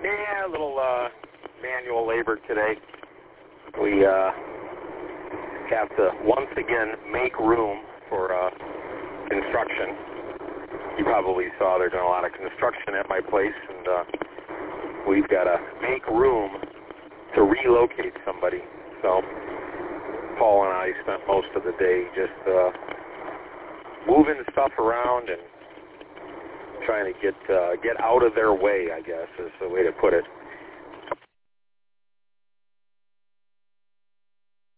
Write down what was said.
Yeah, a little manual labor today. We have to once again make room for construction. You probably saw they're doing a lot of construction at my place, and we've got to make room to relocate somebody. So Paul and I spent most of the day just moving stuff around and trying to get out of their way, I guess, is the way to put it.